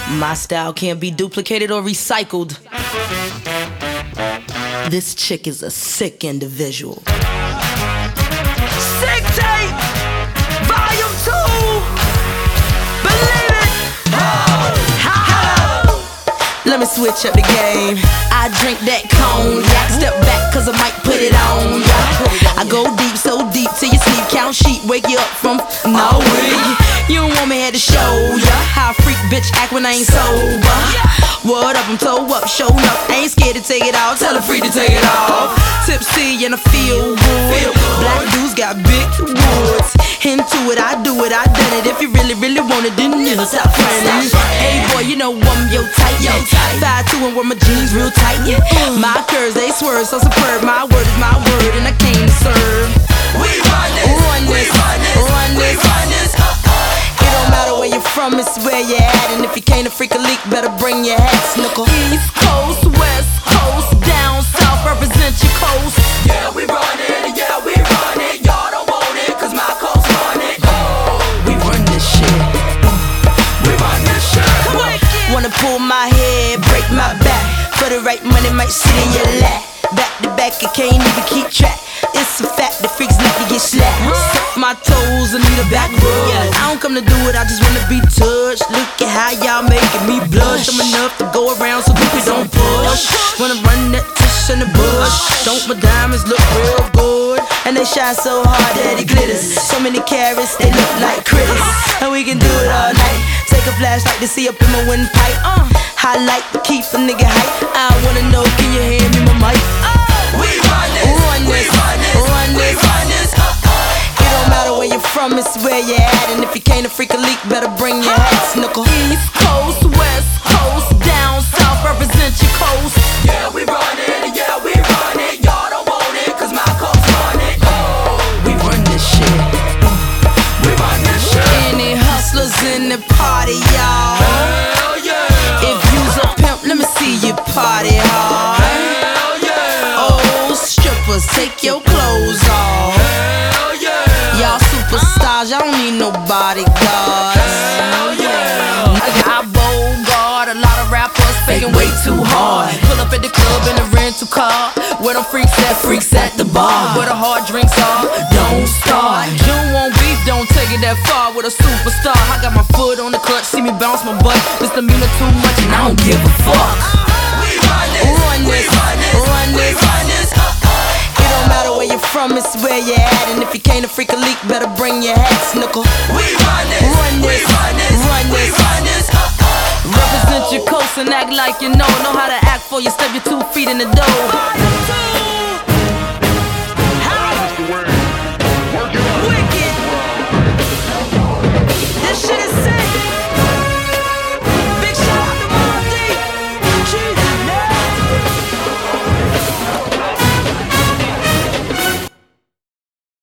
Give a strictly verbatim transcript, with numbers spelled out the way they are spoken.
My style can't be duplicated or recycled. This chick is a sick individual. Sick tape, volume two. Believe it. Oh, oh. Let me switch up the game. I drink that cognac. Step back cause I might put it on ya. I go deep, so deep till you sleep. Count sheep, wake you up from no way. You don't want me here to show ya how a freak bitch act when I ain't sober. What up, I'm toe up, showing up. I ain't scared to take it out, tell her free to take it off. Tipsy and I feel good. Black dudes got big woods. Into it, I do it, I done it. If you really, really want it, then you stop running. Hey boy, you know I'm yo tight, yeah. five two and wear my jeans real tight, yeah. My curves, they swerve so superb. My word is my word and I came to serve. We run this, run this, we run this, run this. we run this. It don't matter where you're from, it's where you're at. And if you can't a freak a leak, better bring your hat, snuckle. East Coast, West Coast, down south, represent your coast. Yeah, we run it, yeah, we run it. Y'all don't want it, cause my coast run it. Oh, we run this shit. We run this shit. Come on. Wanna pull my head, break my back. For the right money, might sit in your lap. Back to back, I can't even keep track. It's a fact that freaks like to get slapped. Suck my toes, I need a back rub. I don't come to do it, I just wanna be touched. Look at how y'all making me blush. I'm enough to go around so people don't push. Wanna run that tush in the bush. Don't my diamonds look real good? And they shine so hard that it glitters. So many carats, they look like critters. And we can do it all night. Take a flashlight to see up in my windpipe. Highlight to keep a nigga hype. I wanna know, can you hand me my mic? We run this, run this, we run this, run we this. run this. It don't matter where you're from, it's where you're at. And if you can't a freak a leak, better bring your hat, snuckle. East Coast, West Coast, down south, represent your coast. Yeah, we run it, yeah, we run it. Y'all don't want it, cause my coast run it. Oh, we run this shit. We run this shit. Any hustlers in the party, y'all? Hell yeah. If you's a pimp, let me see you party hard. Hell yeah. Oh, strippers, take your clothes off. Hell yeah. Y'all superstars, y'all don't need no bodyguards. Hell yeah. I got Bogart, a lot of rappers faking way too hard. Pull up at the club in a rental car. Where them freaks at, freaks at the bar. Where the hard drinks are, don't start. You don't want beef, don't take it that far. With a superstar, I got my foot on the clutch. See me bounce my butt, this demeanor too much and I don't give a fuck. We run this, Run we this, run this, run we this. run this. It don't matter where you're from, it's where you're at. And if you can't a freak a leak, better bring your hat, snuckle. We run this, Run we this, run this, run we this. run this. Represent your coast and act like you know. Know how to act for you, step your two feet in the door.